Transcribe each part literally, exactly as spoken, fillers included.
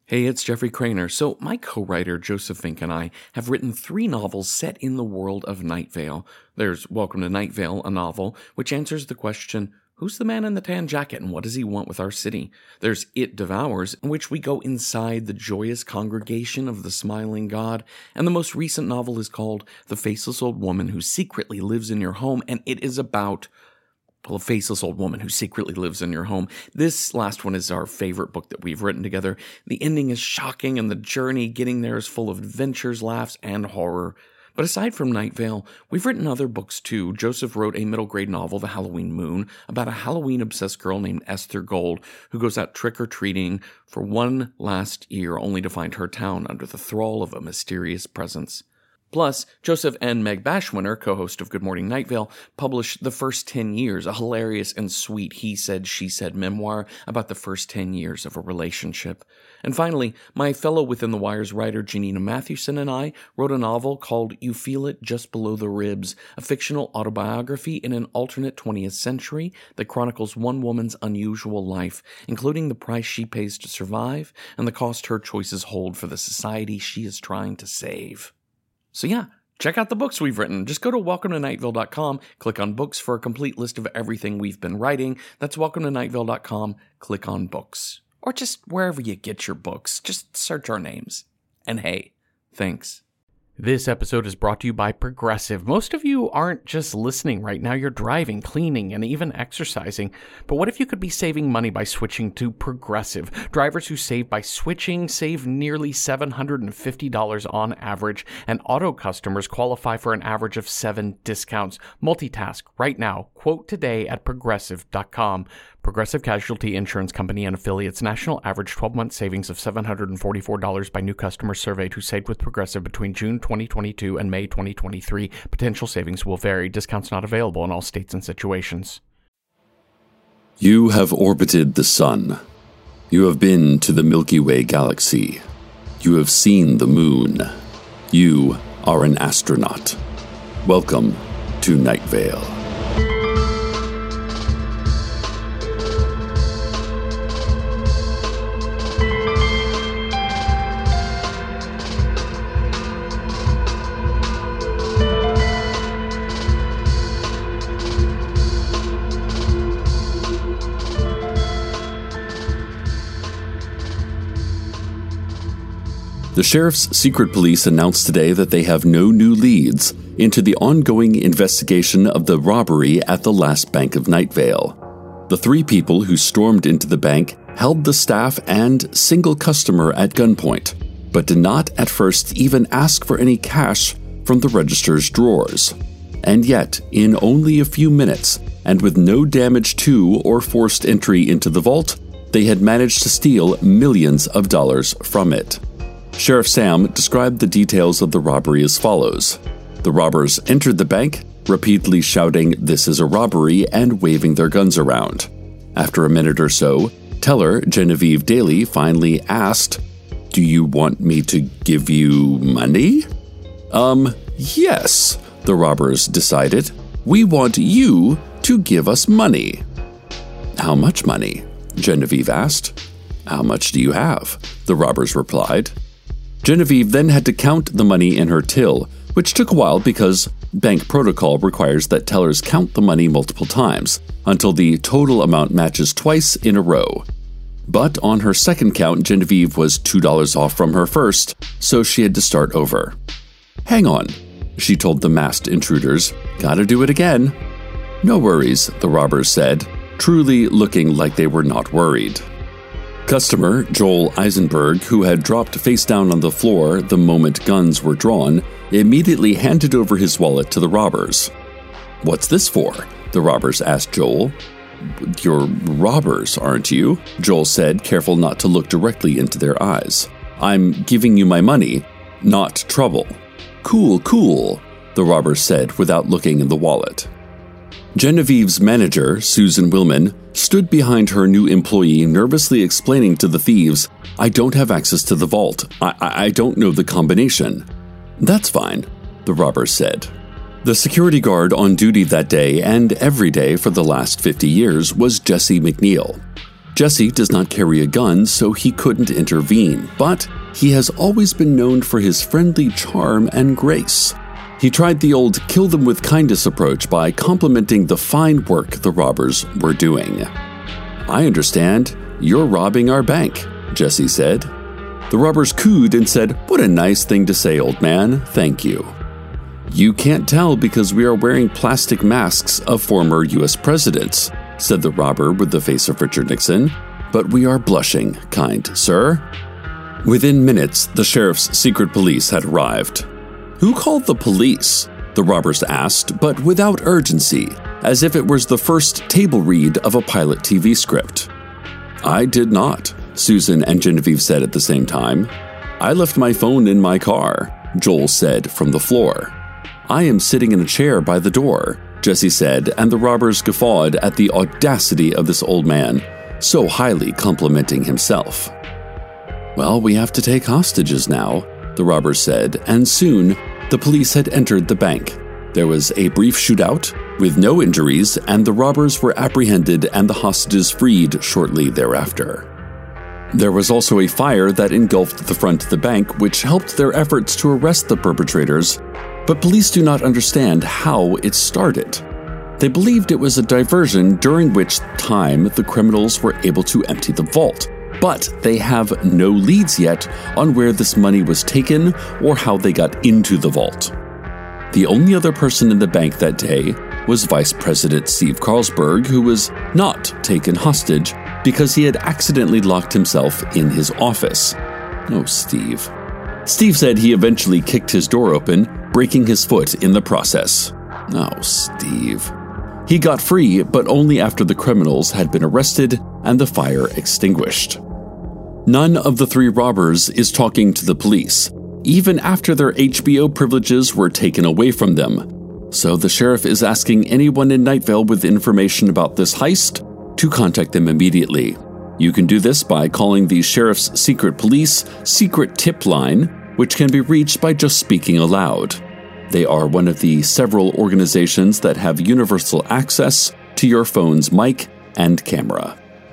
Hey, it's Jeffrey Craner. So, my co-writer Joseph Fink and I have written three novels set in the world of Night Vale. There's Welcome to Night Vale, a novel which answers the question, who's the man in the tan jacket and what does he want with our city? There's It Devours, in which we go inside the joyous congregation of the Smiling God. And the most recent novel is called The Faceless Old Woman Who Secretly Lives in Your Home, and it is about Well, a faceless old woman who secretly lives in your home. This last one is our favorite book that we've written together. The ending is shocking, and the journey getting there is full of adventures, laughs, and horror. But aside from Night Vale, we've written other books too. Joseph wrote a middle-grade novel, The Halloween Moon, about a Halloween-obsessed girl named Esther Gold who goes out trick-or-treating for one last year only to find her town under the thrall of a mysterious presence. Plus, Joseph and Meg Bashwinner, co-host of Good Morning Night Vale, published The First Ten Years, a hilarious and sweet he-said, she-said memoir about the first ten years of a relationship. And finally, my fellow Within the Wires writer Janina Mathewson and I wrote a novel called You Feel It Just Below the Ribs, a fictional autobiography in an alternate twentieth century that chronicles one woman's unusual life, including the price she pays to survive and the cost her choices hold for the society she is trying to save. So yeah, check out the books we've written. Just go to welcome to night vale dot com, click on books for a complete list of everything we've been writing. That's welcome to night vale dot com, click on books. Or just wherever you get your books, just search our names. And hey, thanks. This episode is brought to you by Progressive. Most of you aren't just listening right now, you're driving, cleaning, and even exercising. But what if you could be saving money by switching to Progressive? Drivers who save by switching save nearly seven hundred fifty dollars on average, and auto customers qualify for an average of seven discounts. Multitask right now. Quote today at progressive dot com. Progressive Casualty Insurance Company and affiliates. National average twelve-month savings of seven hundred forty-four dollars by new customers surveyed who saved with Progressive between June twenty twenty-two and May twenty twenty-three. Potential savings will vary. Discounts not available in all states and situations. You have orbited the sun. You have been to the Milky Way galaxy. You have seen the moon. You are an astronaut. Welcome to Night Vale. The Sheriff's Secret Police announced today that they have no new leads into the ongoing investigation of the robbery at the last bank of Night Vale. The three people who stormed into the bank held the staff and single customer at gunpoint, but did not at first even ask for any cash from the register's drawers. And yet, in only a few minutes, and with no damage to or forced entry into the vault, they had managed to steal millions of dollars from it. Sheriff Sam described the details of the robbery as follows. The robbers entered the bank, repeatedly shouting, "This is a robbery," and waving their guns around. After a minute or so, teller Genevieve Daly finally asked, "Do you want me to give you money?" Um, yes, the robbers decided. "We want you to give us money." "How much money?" Genevieve asked. "How much do you have?" the robbers replied. Genevieve then had to count the money in her till, which took a while because bank protocol requires that tellers count the money multiple times until the total amount matches twice in a row. But on her second count, Genevieve was two dollars off from her first, so she had to start over. "Hang on," she told the masked intruders. "Gotta do it again." "No worries," the robbers said, truly looking like they were not worried. Customer Joel Eisenberg, who had dropped face down on the floor the moment guns were drawn, immediately handed over his wallet to the robbers. "What's this for?" the robbers asked Joel. "You're robbers, aren't you?" Joel said, careful not to look directly into their eyes. "I'm giving you my money, not trouble." "Cool, cool," the robbers said without looking in the wallet. Genevieve's manager, Susan Willman, stood behind her new employee, nervously explaining to the thieves, "I don't have access to the vault. I, I, I don't know the combination." "That's fine," the robbers said. The security guard on duty that day and every day for the last fifty years was Jesse McNeil. Jesse does not carry a gun, so he couldn't intervene, but he has always been known for his friendly charm and grace. He tried the old kill them with kindness approach by complimenting the fine work the robbers were doing. "I understand. You're robbing our bank," Jesse said. The robbers cooed and said, "What a nice thing to say, old man. Thank you." "You can't tell because we are wearing plastic masks of former U S presidents," said the robber with the face of Richard Nixon. "But we are blushing, kind sir." Within minutes, the sheriff's secret police had arrived. "Who called the police?" the robbers asked, but without urgency, as if it was the first table read of a pilot T V script. "I did not," Susan and Genevieve said at the same time. "I left my phone in my car," Joel said from the floor. "I am sitting in a chair by the door," Jesse said, and the robbers guffawed at the audacity of this old man, so highly complimenting himself. "Well, we have to take hostages now," the robbers said, and soon the police had entered the bank. There was a brief shootout with no injuries, and the robbers were apprehended and the hostages freed shortly thereafter. There was also a fire that engulfed the front of the bank, which helped their efforts to arrest the perpetrators, but police do not understand how it started. They believed it was a diversion during which time the criminals were able to empty the vault, but they have no leads yet on where this money was taken or how they got into the vault. The only other person in the bank that day was Vice President Steve Carlsberg, who was not taken hostage because he had accidentally locked himself in his office. Oh, Steve. Steve said he eventually kicked his door open, breaking his foot in the process. Oh, Steve. He got free, but only after the criminals had been arrested and the fire extinguished. None of the three robbers is talking to the police, even after their H B O privileges were taken away from them. So the sheriff is asking anyone in Night Vale with information about this heist to contact them immediately. You can do this by calling the Sheriff's Secret Police Secret Tip Line, which can be reached by just speaking aloud. They are one of the several organizations that have universal access to your phone's mic and camera.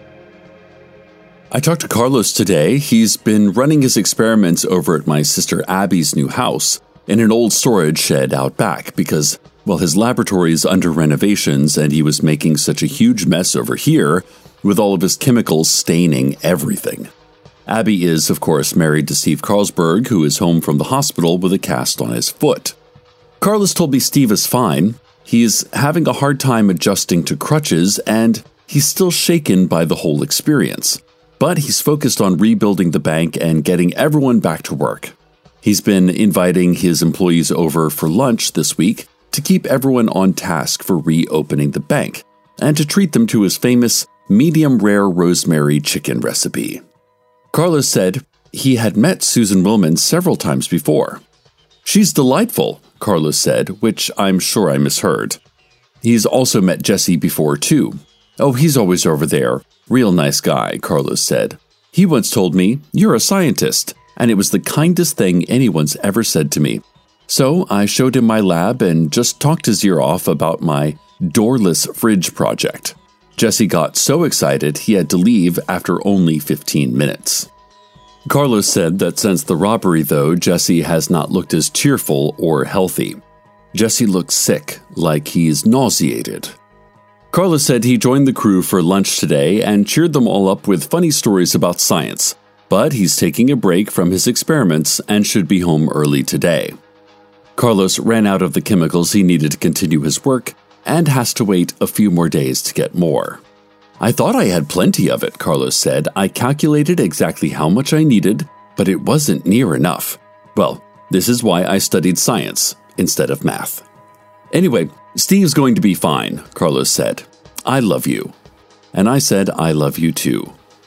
I talked to Carlos today. He's been running his experiments over at my sister Abby's new house in an old storage shed out back because, well, his laboratory is under renovations and he was making such a huge mess over here with all of his chemicals staining everything. Abby is, of course, married to Steve Carlsberg, who is home from the hospital with a cast on his foot. Carlos told me Steve is fine. He's having a hard time adjusting to crutches, and he's still shaken by the whole experience. But he's focused on rebuilding the bank and getting everyone back to work. He's been inviting his employees over for lunch this week to keep everyone on task for reopening the bank, and to treat them to his famous medium-rare rosemary chicken recipe. Carlos said he had met Susan Willman several times before. "She's delightful," Carlos said, which I'm sure I misheard. He's also met Jesse before, too. "Oh, he's always over there. Real nice guy," Carlos said. "He once told me, 'You're a scientist,' and it was the kindest thing anyone's ever said to me. So I showed him my lab and just talked his ear off about my doorless fridge project." Jesse got so excited he had to leave after only fifteen minutes. Carlos said that since the robbery, though, Jesse has not looked as cheerful or healthy. Jesse looks sick, like he's nauseated. Carlos said he joined the crew for lunch today and cheered them all up with funny stories about science, but he's taking a break from his experiments and should be home early today. Carlos ran out of the chemicals he needed to continue his work and has to wait a few more days to get more. "I thought I had plenty of it," Carlos said. "I calculated exactly how much I needed, but it wasn't near enough. Well, this is why I studied science instead of math." "Anyway, Steve's going to be fine," Carlos said. "I love you." And I said, "I love you too."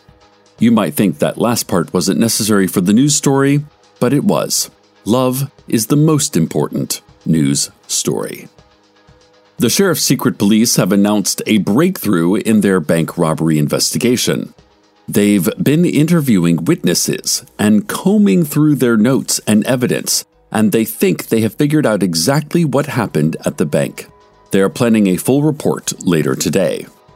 You might think that last part wasn't necessary for the news story, but it was. Love is the most important news story. The Sheriff's Secret Police have announced a breakthrough in their bank robbery investigation. They've been interviewing witnesses and combing through their notes and evidence, and they think they have figured out exactly what happened at the bank. They are planning a full report later today.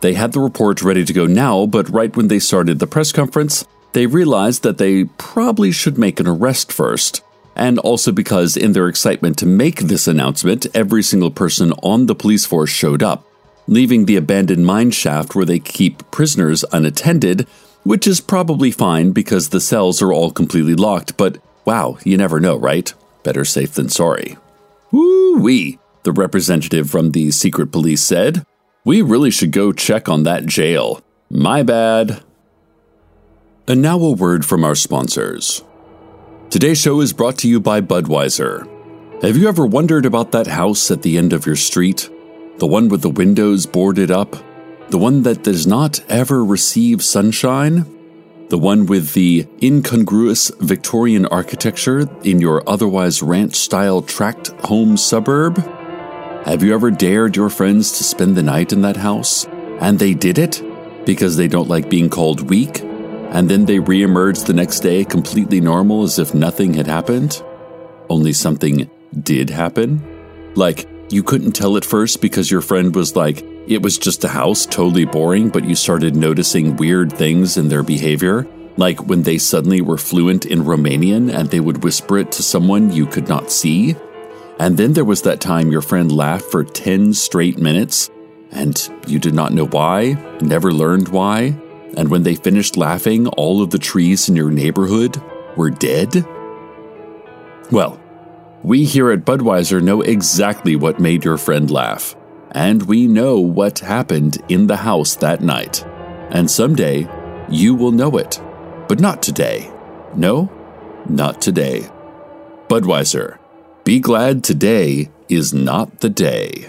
They had the report ready to go now, but right when they started the press conference, they realized that they probably should make an arrest first. And also because in their excitement to make this announcement, every single person on the police force showed up, leaving the abandoned mine shaft where they keep prisoners unattended, which is probably fine because the cells are all completely locked, but wow, you never know, right? Better safe than sorry. Woo-wee, the representative from the secret police said. We really should go check on that jail. My bad. And now a word from our sponsors. Today's show is brought to you by Budweiser. Have you ever wondered about that house at the end of your street? The one with the windows boarded up? The one that does not ever receive sunshine? The one with the incongruous Victorian architecture in your otherwise ranch-style tract home suburb? Have you ever dared your friends to spend the night in that house? And they did it? Because they don't like being called weak? And then they re-emerged the next day completely normal as if nothing had happened? Only something did happen? Like, you couldn't tell at first because your friend was like, it was just a house, totally boring, but you started noticing weird things in their behavior? Like when they suddenly were fluent in Romanian and they would whisper it to someone you could not see? And then there was that time your friend laughed for ten straight minutes, and you did not know why, never learned why? And when they finished laughing, all of the trees in your neighborhood were dead? Well, we here at Budweiser know exactly what made your friend laugh. And we know what happened in the house that night. And someday, you will know it. But not today. No, not today. Budweiser, be glad today is not the day.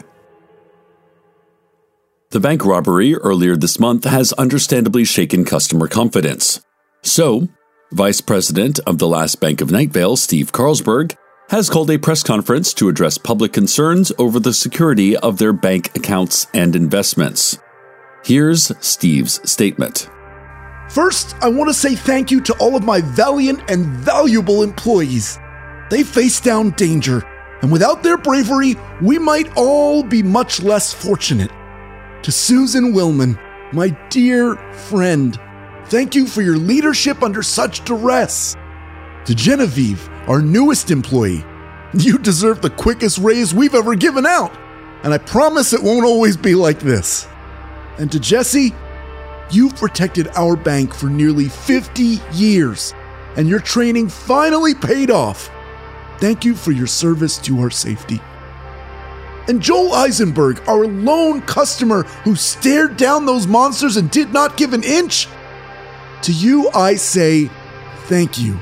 The bank robbery earlier this month has understandably shaken customer confidence. So, Vice President of the Last Bank of Night Vale, Steve Carlsberg, has called a press conference to address public concerns over the security of their bank accounts and investments. Here's Steve's statement. First, I want to say thank you to all of my valiant and valuable employees. They faced down danger, and without their bravery, we might all be much less fortunate. To Susan Willman, my dear friend, thank you for your leadership under such duress. To Genevieve, our newest employee, you deserve the quickest raise we've ever given out, and I promise it won't always be like this. And to Jesse, you've protected our bank for nearly fifty years, and your training finally paid off. Thank you for your service to our safety. And Joel Eisenberg, our lone customer who stared down those monsters and did not give an inch. To you, I say thank you.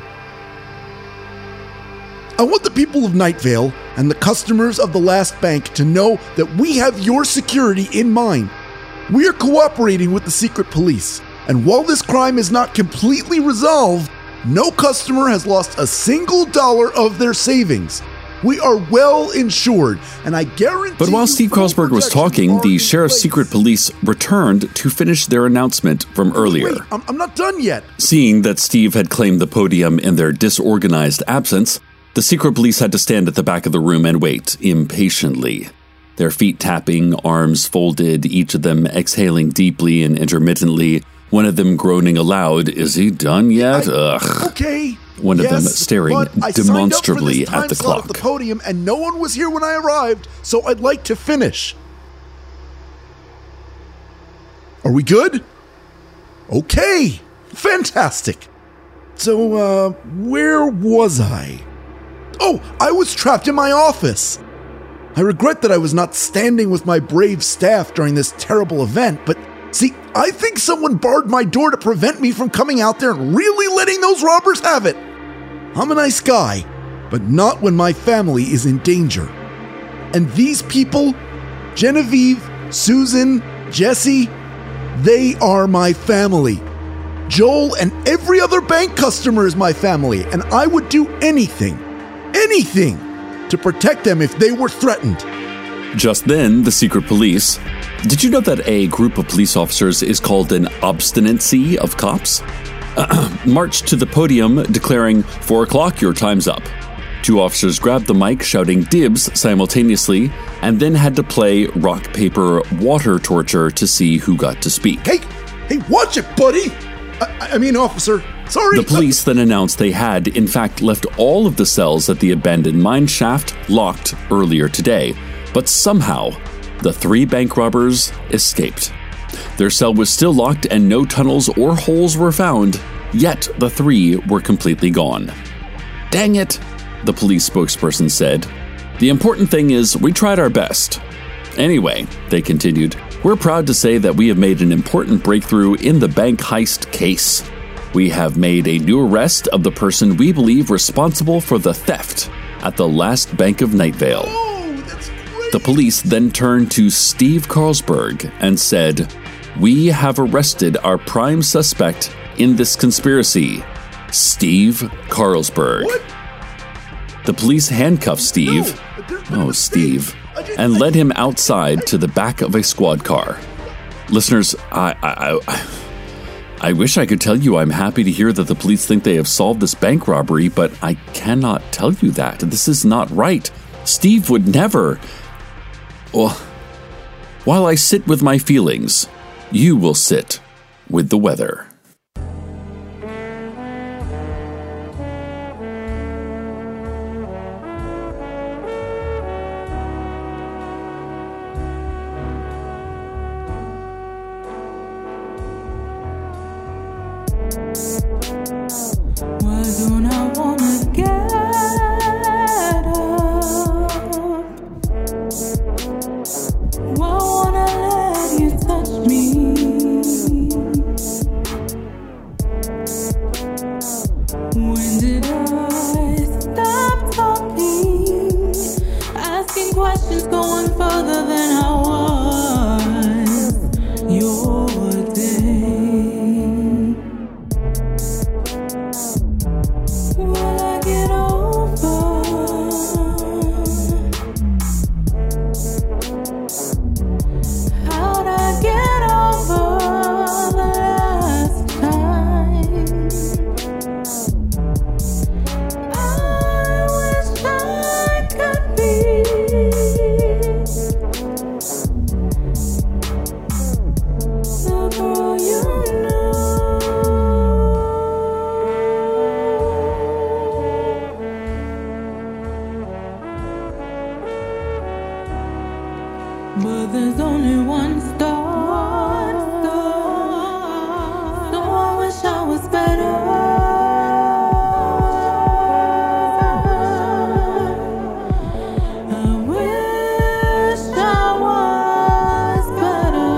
I want the people of Night Vale and the customers of the Last Bank to know that we have your security in mind. We are cooperating with the secret police, and while this crime is not completely resolved, no customer has lost a single dollar of their savings. We are well insured, and I guarantee. But while Steve Carlsberg was talking, the Sheriff's Secret Police returned to finish their announcement from earlier. Wait, I'm, I'm not done yet. Seeing that Steve had claimed the podium in their disorganized absence, the Secret Police had to stand at the back of the room and wait impatiently. Their feet tapping, arms folded, each of them exhaling deeply and intermittently, one of them groaning aloud, "Is he done yet? I, Ugh." Okay. One of yes, them staring demonstrably at the clock. At the podium, and no one was here when I arrived, so I'd like to finish. Are we good? Okay. Fantastic. So, uh, where was I? Oh, I was trapped in my office. I regret that I was not standing with my brave staff during this terrible event, but see, I think someone barred my door to prevent me from coming out there and really letting those robbers have it. I'm a nice guy, but not when my family is in danger. And these people, Genevieve, Susan, Jesse, they are my family. Joel and every other bank customer is my family, and I would do anything, anything to protect them if they were threatened. Just then, the secret police. Did you know that a group of police officers is called an obstinacy of cops? Uh, marched to the podium declaring, four o'clock, your time's up. Two officers grabbed the mic, shouting dibs simultaneously, and then had to play rock, paper, water torture to see who got to speak. Hey, hey, watch it, buddy! I, I mean, officer, sorry. The police then announced they had, in fact, left all of the cells at the abandoned mine shaft locked earlier today, but somehow the three bank robbers escaped. Their cell was still locked and no tunnels or holes were found, yet the three were completely gone. Dang it, the police spokesperson said. The important thing is we tried our best. Anyway, they continued, we're proud to say that we have made an important breakthrough in the bank heist case. We have made a new arrest of the person we believe responsible for the theft at the last Bank of Night Vale. Oh, that's great. The police then turned to Steve Carlsberg and said, we have arrested our prime suspect in this conspiracy, Steve Carlsberg. What? The police handcuffed Steve, No, oh Steve, and led him outside to the back of a squad car. Listeners, I, I, I, I wish I could tell you I'm happy to hear that the police think they have solved this bank robbery, but I cannot tell you that. This is not right. Steve would never. Well, while I sit with my feelings, you will sit with the weather. Why don't I wanna get up? Why wanna let you touch me? When did I stop talking? Asking questions going further than I was. Your day. Will I get over? How'd I get over the last time? I wish I could be the girl you know. But there's only one star, so I wish I was better. I wish I was better.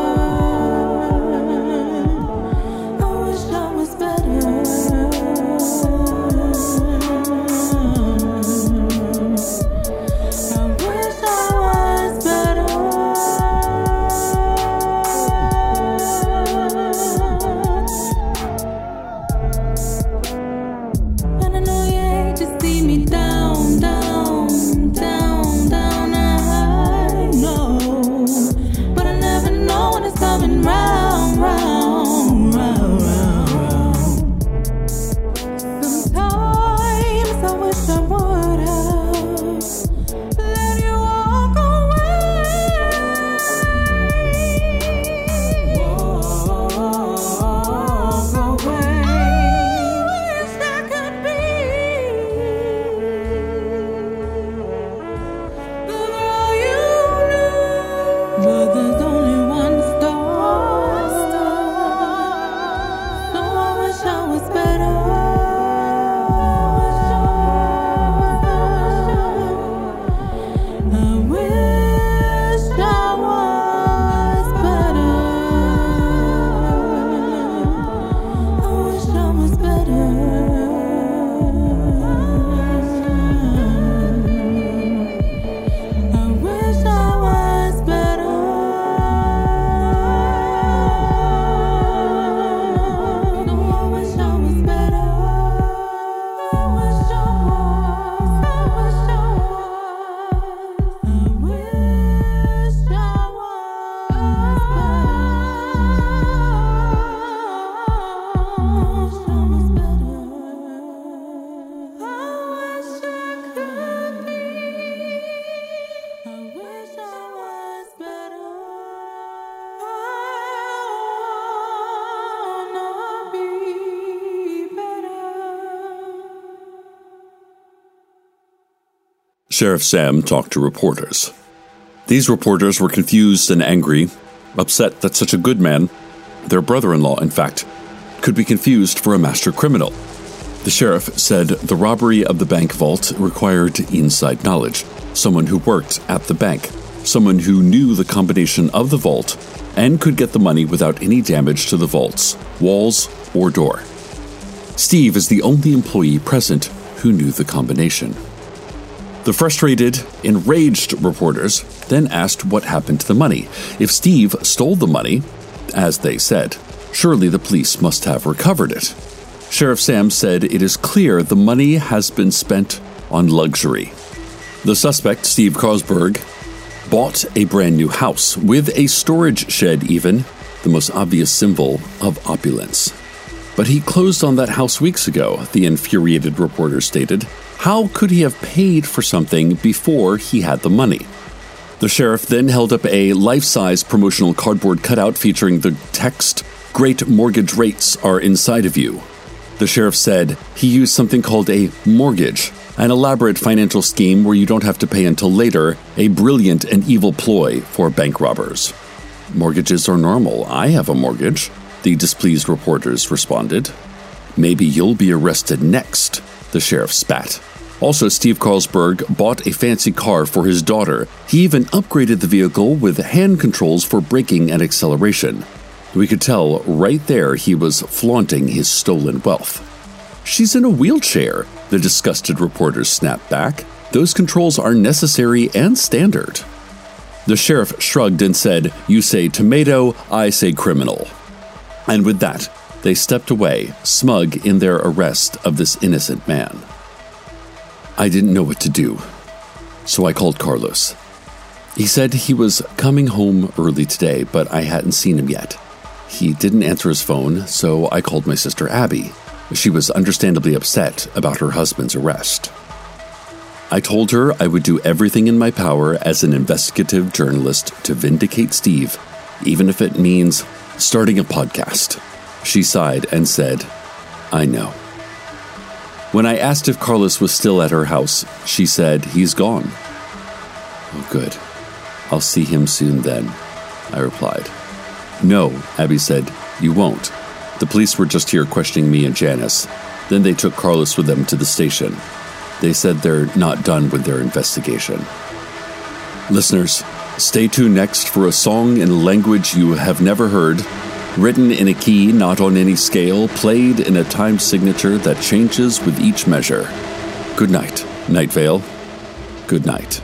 I wish I was better. I wish I was better. Sheriff Sam talked to reporters. These reporters were confused and angry, upset that such a good man, their brother-in-law, in fact, could be confused for a master criminal. The sheriff said the robbery of the bank vault required inside knowledge, someone who worked at the bank, someone who knew the combination of the vault and could get the money without any damage to the vault's walls or door. Steve is the only employee present who knew the combination. The frustrated, enraged reporters then asked what happened to the money. If Steve stole the money, as they said, surely the police must have recovered it. Sheriff Sam said it is clear the money has been spent on luxury. The suspect, Steve Carlsberg, bought a brand new house with a storage shed even, the most obvious symbol of opulence. But he closed on that house weeks ago, the infuriated reporter stated. How could he have paid for something before he had the money? The sheriff then held up a life-size promotional cardboard cutout featuring the text, "Great mortgage rates are inside of you." The sheriff said he used something called a mortgage, an elaborate financial scheme where you don't have to pay until later, a brilliant and evil ploy for bank robbers. Mortgages are normal. I have a mortgage, the displeased reporters responded. Maybe you'll be arrested next, the sheriff spat. Also, Steve Carlsberg bought a fancy car for his daughter. He even upgraded the vehicle with hand controls for braking and acceleration. We could tell right there he was flaunting his stolen wealth. She's in a wheelchair, the disgusted reporters snapped back. Those controls are necessary and standard. The sheriff shrugged and said, "You say tomato, I say criminal." And with that, they stepped away, smug in their arrest of this innocent man. I didn't know what to do, so I called Carlos. He said he was coming home early today, but I hadn't seen him yet. He didn't answer his phone, so I called my sister Abby. She was understandably upset about her husband's arrest. I told her I would do everything in my power as an investigative journalist to vindicate Steve, even if it means starting a podcast. She sighed and said, "I know." When I asked if Carlos was still at her house, she said he's gone. "Oh, good. I'll see him soon then," I replied. "No," Abby said, "you won't. The police were just here questioning me and Janice. Then they took Carlos with them to the station. They said they're not done with their investigation." Listeners, stay tuned next for a song in a language you have never heard, written in a key not on any scale, played in a time signature that changes with each measure. Good night, Night Vale. Good night.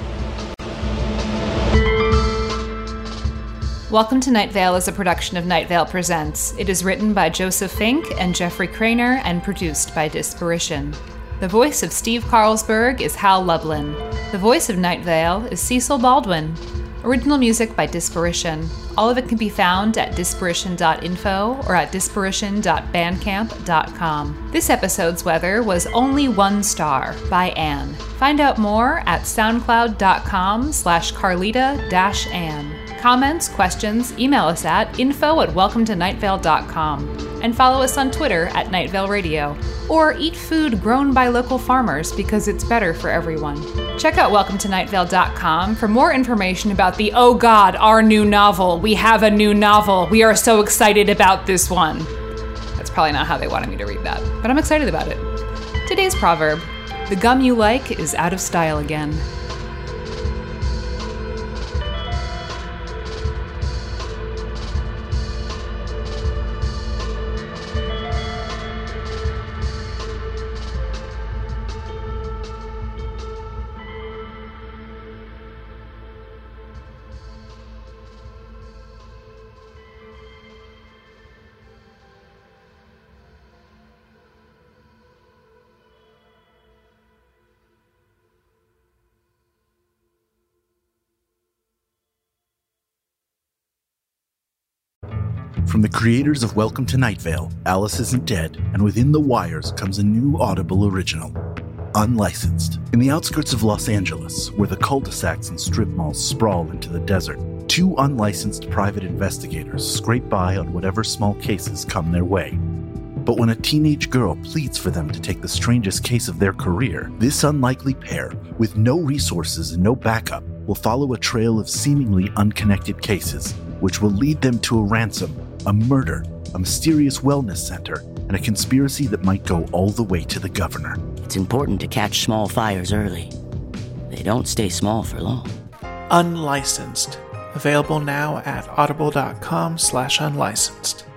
Welcome to Night Vale is a production of Night Vale Presents. It is written by Joseph Fink and Jeffrey Craner and produced by Disparition. The voice of Steve Carlsberg is Hal Lublin. The voice of Night Vale is Cecil Baldwin. Original music by Disparition. All of it can be found at disparition dot info or at disparition dot bandcamp dot com. This episode's weather was Only One Star by Anne. Find out more at soundcloud.com slash Carlita dash Anne. Comments, questions, email us at info at welcome to night vale dot com. And follow us on Twitter at Night Vale Radio. Or eat food grown by local farmers because it's better for everyone. Check out welcome to night vale dot com for more information about the Oh God, our new novel. We have a new novel. We are so excited about this one. That's probably not how they wanted me to read that, but I'm excited about it. Today's proverb: the gum you like is out of style again. From the creators of Welcome to Night Vale, Alice Isn't Dead, and Within the Wires comes a new Audible original, Unlicensed. In the outskirts of Los Angeles, where the cul-de-sacs and strip malls sprawl into the desert, two unlicensed private investigators scrape by on whatever small cases come their way. But when a teenage girl pleads for them to take the strangest case of their career, this unlikely pair, with no resources and no backup, will follow a trail of seemingly unconnected cases, which will lead them to a ransom, a murder, a mysterious wellness center, and a conspiracy that might go all the way to the governor. It's important to catch small fires early. They don't stay small for long. Unlicensed. Available now at audible.com slash unlicensed.